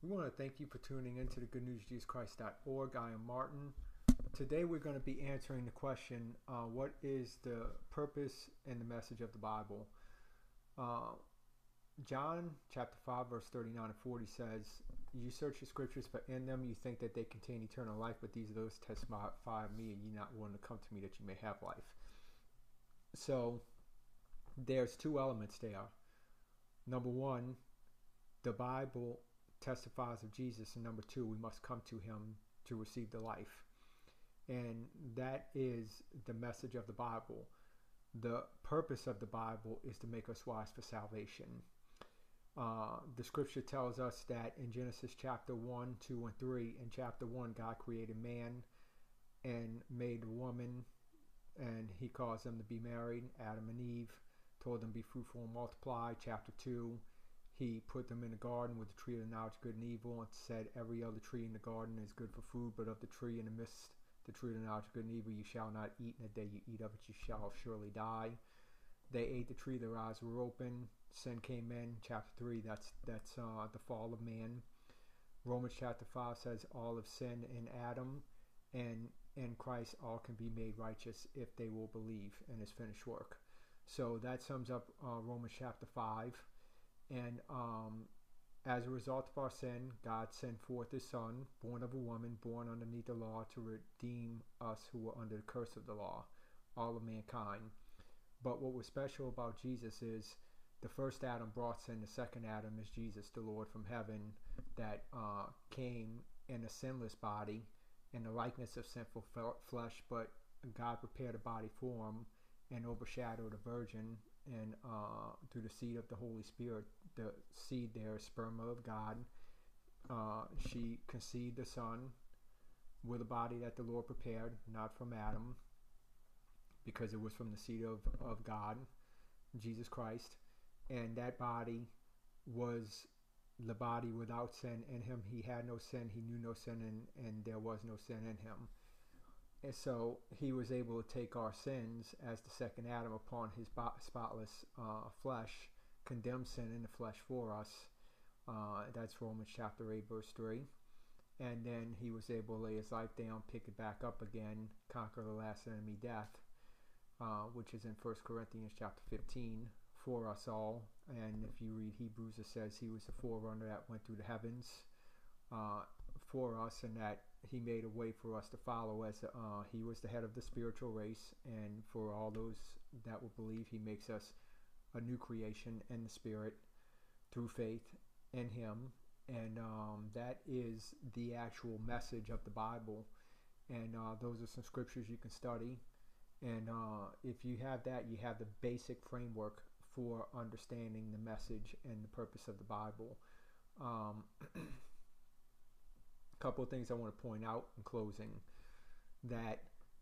We want to thank you for tuning into the goodnewsjesuschrist.org. I am Martin. Today we're going to be answering the question, what is the purpose and the message of the Bible? John chapter 5 verse 39 and 40 says, "You search the scriptures, for in them you think that they contain eternal life, but these are those testify of me, and ye not willing to come to me that you may have life." So there's two elements there. Number one, the Bible testifies of Jesus, and number two, we must come to him to receive the life. And that is the message of the Bible. The purpose of the Bible is to make us wise for salvation. The scripture tells us that in Genesis chapter 1, 2, and 3, in chapter 1, God created man and made woman, and he caused them to be married, Adam and Eve, told them be fruitful and multiply. Chapter 2, he put them in the garden with the tree of the knowledge of good and evil, and said every other tree in the garden is good for food, but of the tree in the midst, the tree of the knowledge of good and evil, you shall not eat, and the day you eat of it you shall surely die. They ate the tree, their eyes were open, sin came in. Chapter 3, that's the fall of man. Romans chapter 5 says all of sin in Adam, and in Christ all can be made righteous if they will believe in his finished work. So that sums up Romans chapter 5. And as a result of our sin, God sent forth his son, born of a woman, born underneath the law, to redeem us who were under the curse of the law, all of mankind. But what was special about Jesus is the first Adam brought sin. The second Adam is Jesus, the Lord from heaven, that came in a sinless body, in the likeness of sinful flesh, but God prepared a body for him and overshadowed a virgin, and through the seed of the Holy Spirit, the seed there, sperma of God, she conceived a son with a body that the Lord prepared, not from Adam, because it was from the seed of God, Jesus Christ. And that body was the body without sin in him. He had no sin, he knew no sin, and there was no sin in him. And so he was able to take our sins as the second Adam upon his spotless flesh, condemn sin in the flesh for us. That's Romans chapter 8 verse 3. And then he was able to lay his life down, pick it back up again, conquer the last enemy, death, which is in 1 Corinthians chapter 15, for us all. And if you read Hebrews, it says he was the forerunner that went through the heavens for us, and that he made a way for us to follow, as he was the head of the spiritual race. And for all those that will believe, he makes us a new creation in the spirit through faith in him. And that is the actual message of the Bible. And those are some scriptures you can study. And if you have that, you have the basic framework for understanding the message and the purpose of the Bible. A couple of things I want to point out in closing: that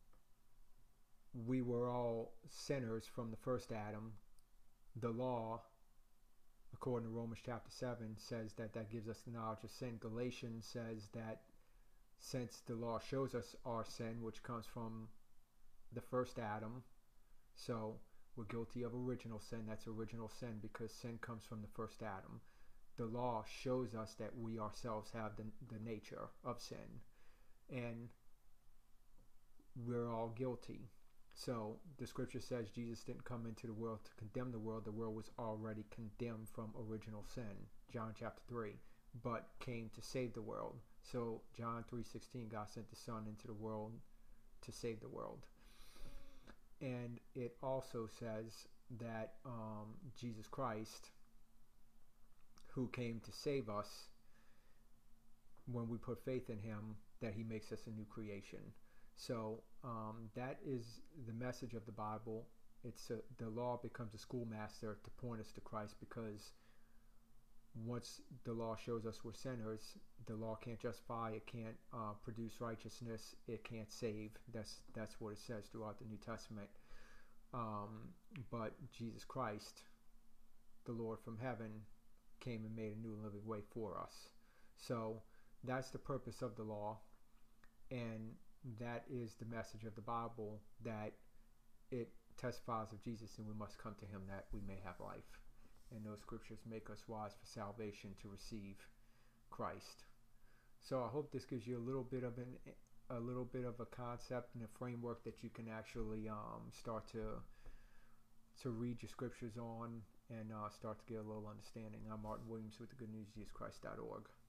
we were all sinners from the first Adam. The law, according to Romans chapter 7, says that gives us the knowledge of sin. Galatians says that since the law shows us our sin, which comes from the first Adam, so we're guilty of original sin. That's original sin because sin comes from the first Adam. The law shows us that we ourselves have the nature of sin, and we're all guilty. So the scripture says Jesus didn't come into the world to condemn the world. The world was already condemned from original sin, John chapter 3, but came to save the world. So John 3:16, God sent the Son into the world to save the world. And it also says that Jesus Christ, who came to save us, when we put faith in him, that he makes us a new creation. So that is the message of the Bible. It's the law becomes a schoolmaster to point us to Christ, because once the law shows us we're sinners, the law can't justify, it can't produce righteousness, it can't save. That's what it says throughout the New Testament. But Jesus Christ, the Lord from heaven, came and made a new and living way for us. So that's the purpose of the law, and that is the message of the Bible, that it testifies of Jesus, and we must come to him that we may have life. And those scriptures make us wise for salvation to receive Christ. So I hope this gives you a little bit of a concept and a framework that you can actually start to read your scriptures on and start to get a little understanding. I'm Martin Williams with the GoodNewsJesusChrist.org.